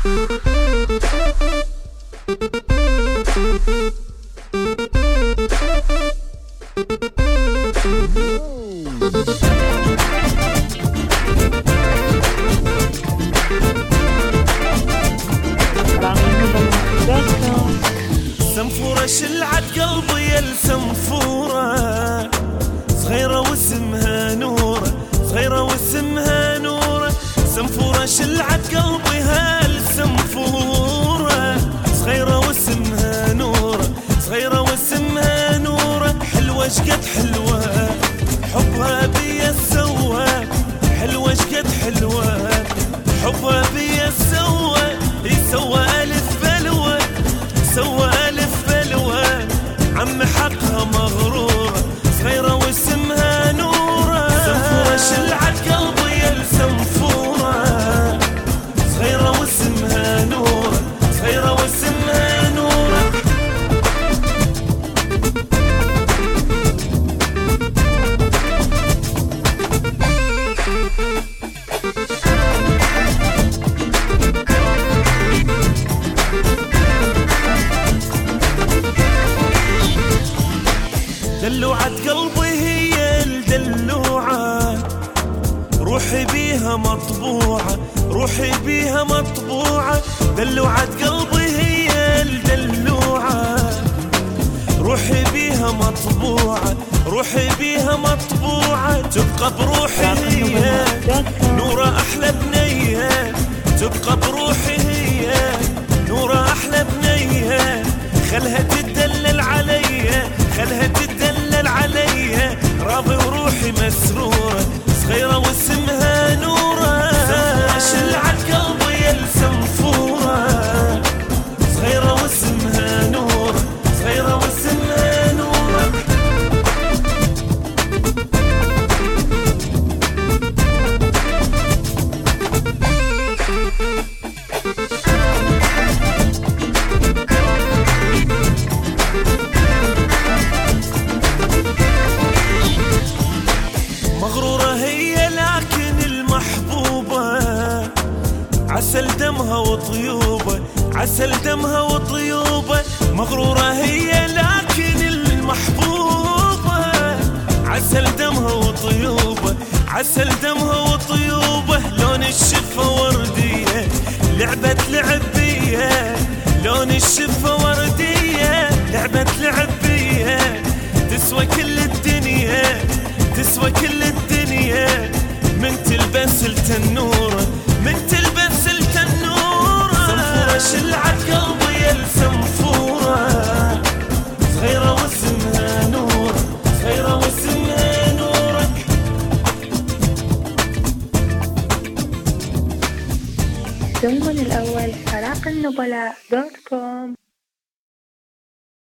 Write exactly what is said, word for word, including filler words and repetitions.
سنفورة شلعت قلبي يا السنفورة، صغيرة واسمها نورة، صغيرة واسمها نورة. سنفورة شلعت قلبي هالسنفورة، صغيرة واسمها نورة، صغيرة واسمها نورة. حلوة شقد حلوة حبها بيا سوى، حلوة شقد حلوة حبها بيا سوى. يسوى ألف بلوى، سوى ألف بلوى، عم حقها مغرورة، صغيرة واسمها نورة. سنفورة شلعت قلبي يا السنفورة، صغيرة واسمها نورة، صغيرة واسمها نورة. دلوعة قلبي هي الدلوعة، روحي بيها مطبوعة، روحي بيها مطبوعة. دلوعة قلبي هي الدلوعة، روحي بيها مطبوعة، روحي بيها مطبوعة. تبقى بروحي هي نورة أحلى بنية، تبقى بروحي هي نورة أحلى بنية. خلها تدلل عليا، خلها تدلل عليا، راضي وروحي مسرورة، صغيرة واسمها نورة. سنفورة شلعت قلبي يا السنفورة، صغيرة واسمها نورة، صغيرة واسمها نورة. مغرورة هي لكن المحبوبة، عسل دمها وطيوبة، عسل دمها وطيوبة. مغرورة هي لكن المحبوبة، عسل دمها وطيوبة، عسل دمها وطيوبة. لون الشفة وردية لعبة لعبية، لون الشفة وردية لعبة لعبية. تسوى كل الدنيا، تسوى كل الدنيا، من تلبس التنورة، من تلبس التنورة. سنفورة شلعت قلبي يا السنفورة، صغيرة واسمها نورة، صغيرة واسمها نورة. ضمن الأول فراق النبلاء دوت كوم.